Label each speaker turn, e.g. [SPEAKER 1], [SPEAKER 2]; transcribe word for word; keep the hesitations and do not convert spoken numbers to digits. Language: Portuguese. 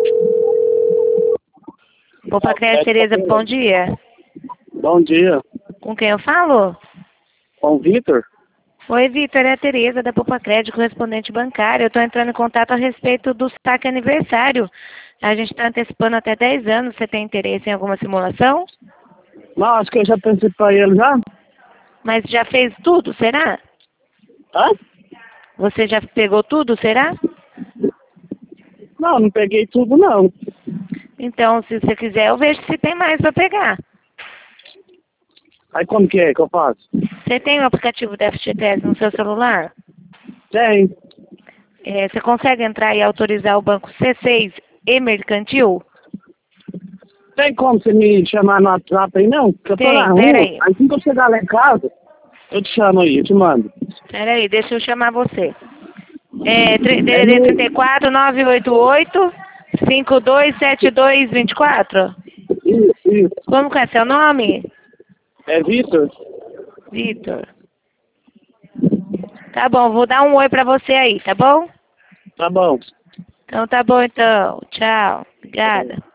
[SPEAKER 1] Opa, Crédito Tereza, bom dia.
[SPEAKER 2] Bom dia.
[SPEAKER 1] Com quem eu falo?
[SPEAKER 2] Com o Vitor?
[SPEAKER 1] Oi, Vitor, é a Tereza da Poupa Crédito, correspondente bancário. Eu estou entrando em contato a respeito do saque aniversário. A gente está antecipando até dez anos. Você tem interesse em alguma simulação?
[SPEAKER 2] Não, acho que eu já pensei pra ele já.
[SPEAKER 1] Mas já fez tudo, será?
[SPEAKER 2] Hã?
[SPEAKER 1] Você já pegou tudo, será?
[SPEAKER 2] Não, não peguei tudo não.
[SPEAKER 1] Então, se você quiser, eu vejo se tem mais para pegar.
[SPEAKER 2] Aí como que é que eu faço?
[SPEAKER 1] Você tem o aplicativo da F G T S no seu celular?
[SPEAKER 2] Tem.
[SPEAKER 1] É, você consegue entrar e autorizar o banco C seis e mercantil?
[SPEAKER 2] Tem como você me chamar no WhatsApp aí não? Porque eu tô
[SPEAKER 1] Tem,
[SPEAKER 2] na
[SPEAKER 1] pera
[SPEAKER 2] rua.
[SPEAKER 1] aí.
[SPEAKER 2] Assim que eu chegar lá em casa, eu te chamo aí, eu te mando.
[SPEAKER 1] Pera aí, deixa eu chamar você. É, D
[SPEAKER 2] É
[SPEAKER 1] D D trinta e
[SPEAKER 2] no...
[SPEAKER 1] quatro, nove oito oito, cinco dois sete dois, dois quatro.
[SPEAKER 2] Isso, isso.
[SPEAKER 1] Como que é seu nome?
[SPEAKER 2] É Vitor?
[SPEAKER 1] Vitor. Tá bom, vou dar um oi pra você aí, tá bom?
[SPEAKER 2] Tá bom.
[SPEAKER 1] Então tá bom então. Tchau.
[SPEAKER 2] Tá bom.
[SPEAKER 1] Obrigada.